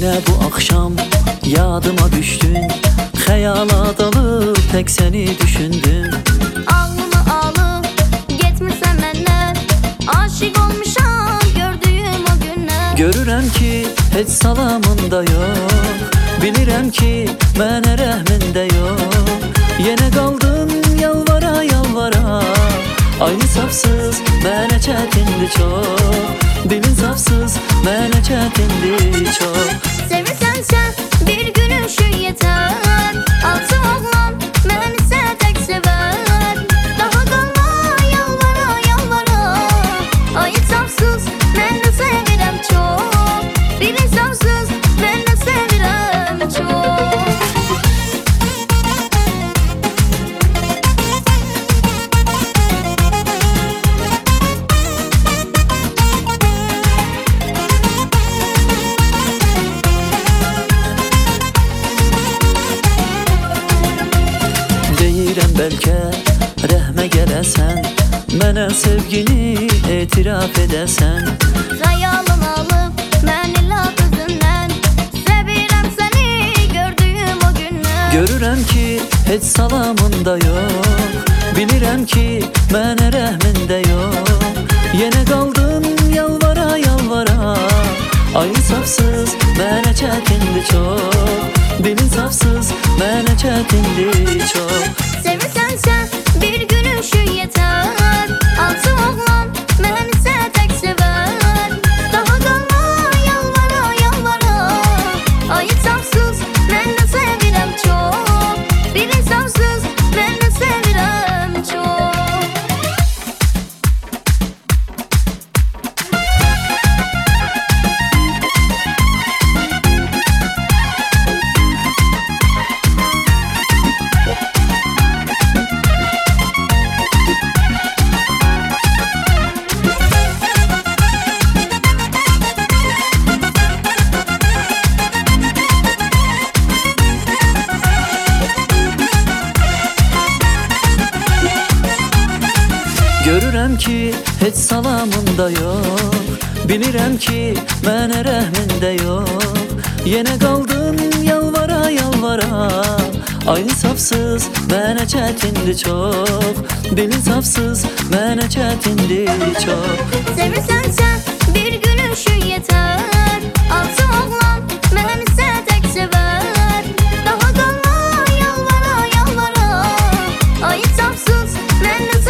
Yine bu akşam yadıma düştün, xəyala dalıb tək səni düşündüm. Ağlımı alıb getmirsən məndən, aşiq olmuşam gördüyüm o gündən. Görürəm ki heç salamında yox, bilirəm ki mənə rəhmində yox. Yenə qaldım yalvara yalvara, aynı safsız mənə çətindir çox. Dilin safsız mənə çətindir çox. Sevirsənsə bir gülüşü yetər, altı oğlan məni sə tək sevər. Daha qalma yalvara yalvara, ay safsız mən də sevirəm çox. Dilin safsız mən də sevirəm çox. Deyirəm bəlkə rəhmə gələsən, mənə sevgini etiraf edəsən. Xəyalım alıb məni lap özündən, sevirəm səni gördüyüm o gündən. Görürəm ki heç salamında yox, bilirəm ki mənə rəhmində yox. Yenə qaldım yalvara yalvara, ay safsız mənə çətindir çox. Dilin safsız mənə çətindir çox. Sevirsənsə bir gülüşü yetər, altı oğlan məni sə tək sevər. Daha qalma yalvara yalvara, ay safsız mən də sevirəm çox. Dilin safsız mən də sevirəm çox. Görürəm ki heç salamında yox, bilirəm ki mənə rəhmində yox. Yenə qaldım yalvara yalvara, aynı safsız mənə çətindir çox. Dilin safsız mənə çətindir çox. Sevirsənsə bir gülüşü yetər, altı oğlan məni sə tək sevər. Daha qalma yalvara yalvara, ay safsız mən də